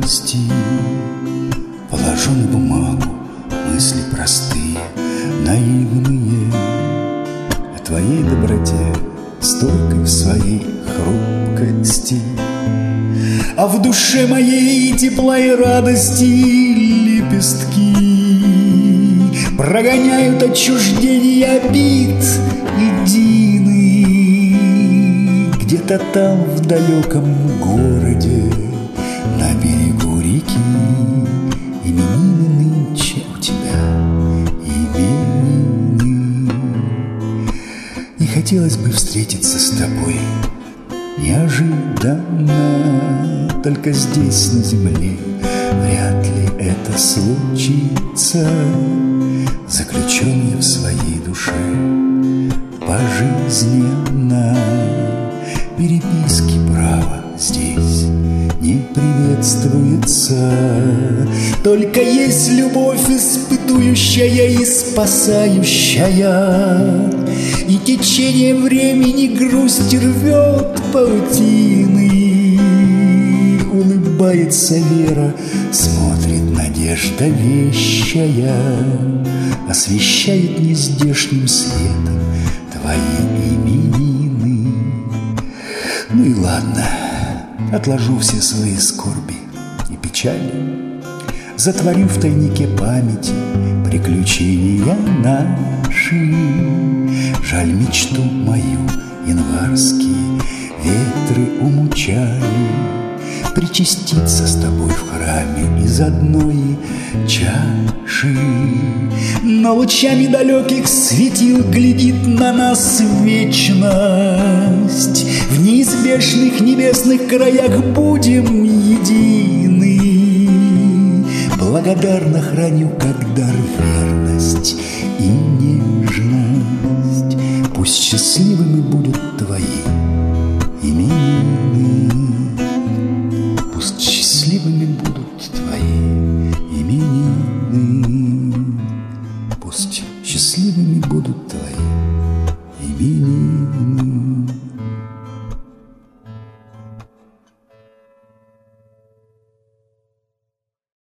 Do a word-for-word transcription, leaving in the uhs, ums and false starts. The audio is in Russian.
радости положу на бумагу мысли простые, наивные, о твоей доброте, стойкой в своей хрупкости. А в душе моей тепла и радости лепестки прогоняют отчуждение обид единый. Где-то там, в далеком городе, на берегу реки, именины нынче у тебя, именины. И хотелось бы встретиться с тобой неожиданно, только здесь, на земле, вряд ли это случится. Заключен я в своей душе пожизненно, переписки права здесь не приветствуется. Только есть любовь испытующая и спасающая, и течение времени грусть рвет паутины. Улыбается вера, смотрит надежда вещая, освещает нездешним светом твои именины. Ну и ладно, отложу все свои скорби и печали, затворю в тайнике памяти приключения наши. Жаль, мечту мою январские ветры умучали, причаститься с тобой в храме из одной чаши. Но лучами далеких светил глядит на нас вечность. В неизбежных небесных краях будем едины. Благодарно храню как дар верность и нежность. Пусть счастливыми будут твои именины. Пусть счастливыми будут твои именины. Пусть счастливыми будут твои именины.